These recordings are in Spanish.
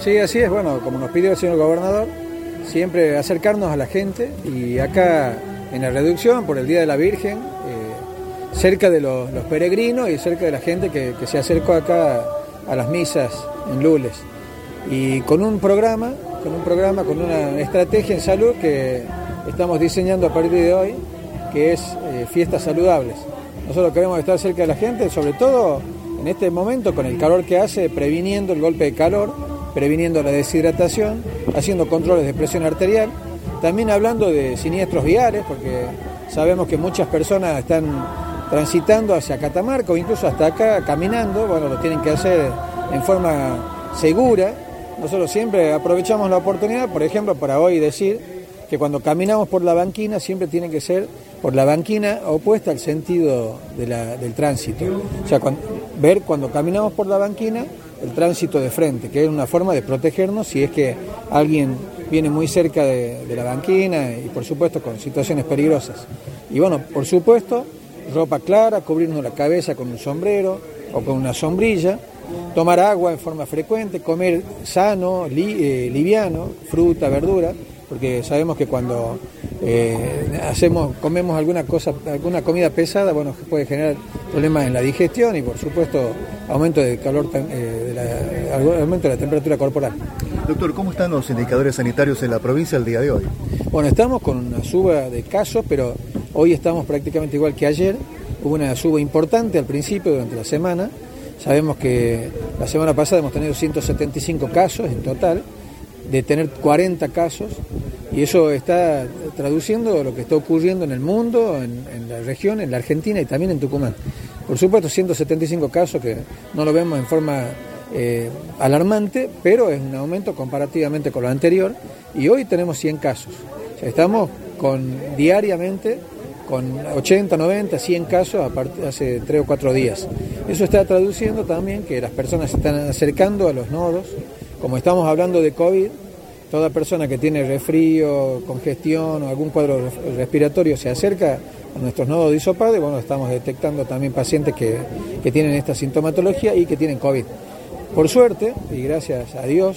Sí, así es. Bueno, como nos pidió el señor gobernador, siempre acercarnos a la gente y acá en la reducción por el Día de la Virgen, cerca de los peregrinos y cerca de la gente que se acercó acá a las misas en Lules. Y con un programa, con una estrategia en salud que estamos diseñando a partir de hoy, que es fiestas saludables. Nosotros queremos estar cerca de la gente, sobre todo en este momento con el calor que hace, previniendo el golpe de calor, previniendo la deshidratación, haciendo controles de presión arterial, también hablando de siniestros viales, porque sabemos que muchas personas están transitando hacia Catamarca o incluso hasta acá caminando, bueno, lo tienen que hacer en forma segura. Nosotros siempre aprovechamos la oportunidad, por ejemplo, para hoy decir que cuando caminamos por la banquina siempre tiene que ser por la banquina opuesta al sentido del tránsito. O sea, cuando caminamos por la banquina, el tránsito de frente, que es una forma de protegernos si es que alguien viene muy cerca de la banquina y por supuesto con situaciones peligrosas. Y bueno, por supuesto, ropa clara, cubrirnos la cabeza con un sombrero o con una sombrilla, tomar agua en forma frecuente, comer sano, liviano, fruta, verdura, porque sabemos que cuando comemos alguna comida pesada, bueno, puede generar problemas en la digestión y por supuesto aumento de calor, aumento de la temperatura corporal. Doctor, ¿cómo están los indicadores sanitarios en la provincia el día de hoy? Bueno, estamos con una suba de casos, pero hoy estamos prácticamente igual que ayer. Hubo una suba importante al principio durante la semana. Sabemos que la semana pasada hemos tenido 175 casos en total, de tener 40 casos, y eso está traduciendo lo que está ocurriendo en el mundo, en la región, en la Argentina y también en Tucumán. Por supuesto, 175 casos que no lo vemos en forma alarmante, pero es un aumento comparativamente con lo anterior, y hoy tenemos 100 casos. O sea, estamos diariamente con 80, 90, 100 casos hace 3 o 4 días. Eso está traduciendo también que las personas se están acercando a los nodos. Como estamos hablando de COVID, toda persona que tiene resfrío, congestión o algún cuadro respiratorio se acerca a nuestros nodos de hisopado y bueno, estamos detectando también pacientes que tienen esta sintomatología y que tienen COVID. Por suerte, y gracias a Dios,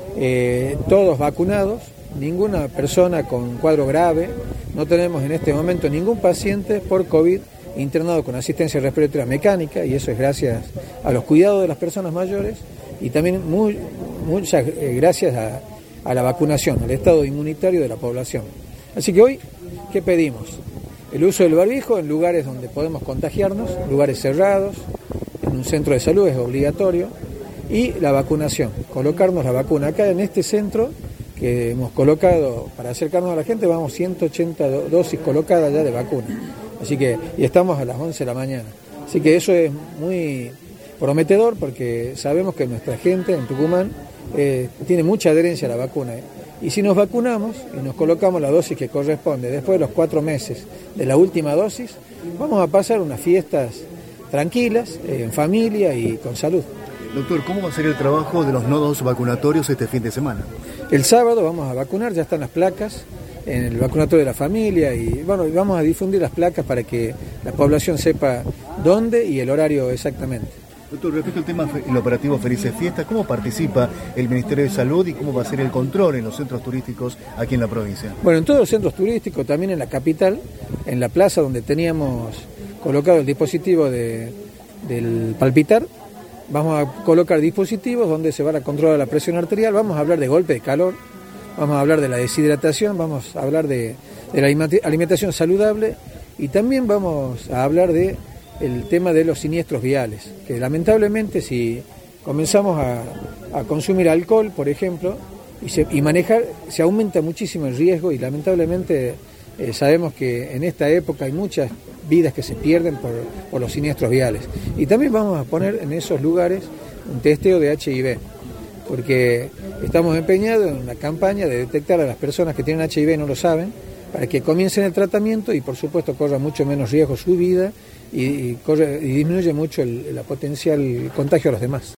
todos vacunados, ninguna persona con cuadro grave, no tenemos en este momento ningún paciente por COVID internado con asistencia respiratoria mecánica, y eso es gracias a los cuidados de las personas mayores y también muchas gracias a la vacunación, al estado inmunitario de la población. Así que hoy, ¿qué pedimos? El uso del barbijo en lugares donde podemos contagiarnos, lugares cerrados, en un centro de salud es obligatorio, y la vacunación, colocarnos la vacuna. Acá en este centro que hemos colocado para acercarnos a la gente, vamos 180 dosis colocadas ya de vacuna. Así que, y estamos a las 11 de la mañana. Así que eso es muy prometedor porque sabemos que nuestra gente en Tucumán tiene mucha adherencia a la vacuna. Y si nos vacunamos y nos colocamos la dosis que corresponde después de los 4 meses de la última dosis, vamos a pasar unas fiestas tranquilas, en familia y con salud. Doctor, ¿cómo va a ser el trabajo de los nodos vacunatorios este fin de semana? El sábado vamos a vacunar, ya están las placas en el vacunatorio de la familia y bueno, vamos a difundir las placas para que la población sepa dónde y el horario exactamente. Doctor, respecto al tema el operativo Felices Fiestas, ¿cómo participa el Ministerio de Salud y cómo va a ser el control en los centros turísticos aquí en la provincia? Bueno, en todos los centros turísticos, también en la capital, en la plaza donde teníamos colocado el dispositivo del palpitar, vamos a colocar dispositivos donde se va a controlar la presión arterial, vamos a hablar de golpe de calor, vamos a hablar de la deshidratación, vamos a hablar de la alimentación saludable y también vamos a hablar de el tema de los siniestros viales, que lamentablemente si comenzamos a consumir alcohol, por ejemplo, y manejar, se aumenta muchísimo el riesgo y lamentablemente sabemos que en esta época hay muchas vidas que se pierden por los siniestros viales. Y también vamos a poner en esos lugares un testeo de HIV, porque estamos empeñados en una campaña de detectar a las personas que tienen HIV y no lo saben, para que comiencen el tratamiento y por supuesto corra mucho menos riesgo su vida y disminuye mucho la potencial contagio a los demás.